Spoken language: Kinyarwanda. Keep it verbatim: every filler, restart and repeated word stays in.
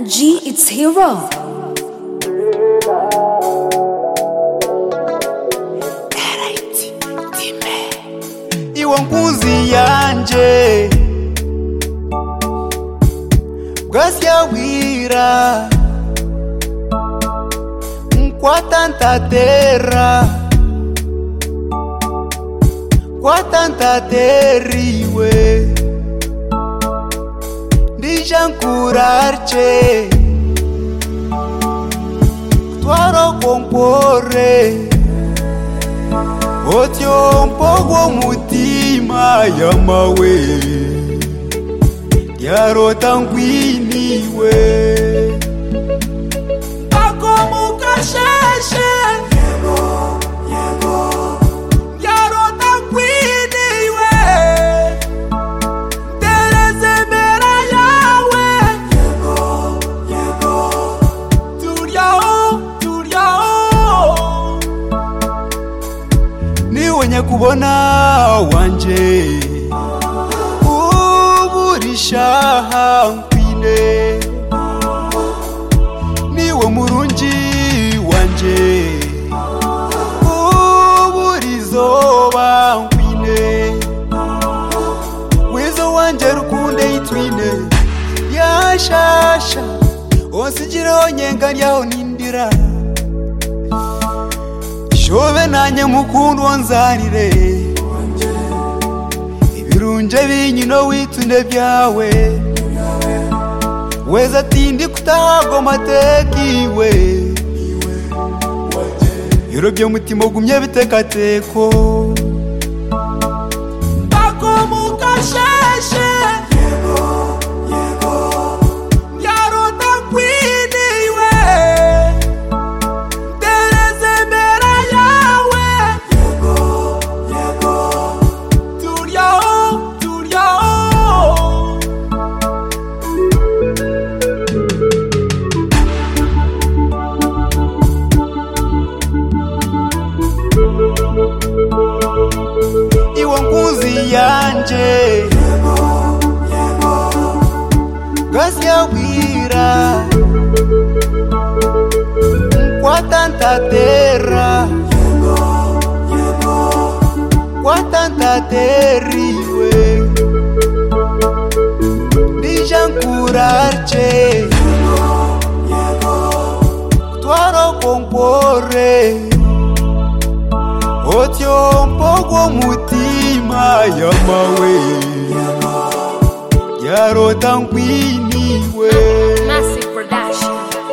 G, it's Hero. Iwo nkunzi yanje bwasya wira nkwatanta terra kwatanta teriwe ndijankurarche twaro kompore otyo mpogo mutima yamawe yarota ngwiniwe akomukasheshe yego yego yarota ngwiniwe terezemera yawe yego yego turyao turyao niwe nyakubona wanje uburishaha nkwine niwe murunji wanje uburizoba nkwine wizo wanje rukunde itwine yashasha onsigireho nyenga ryaho nindira shobe nanye mukundu onzarire ibirunje binyino witunde byawe weza tindi kutago matekiwe irobye mutima gumye bitekateko akomukasheshe yego yego yarota kwiniwe terezemera yawe yego yego turyao turyao iwo nkunzi yanje yego yego gasya wira nkwatanta terra yego yego kwatanta teriwe ndijankurarche yego yego twaro kompore otyo mpogo mutima yamawe yarota ngwiniwe Massive Production.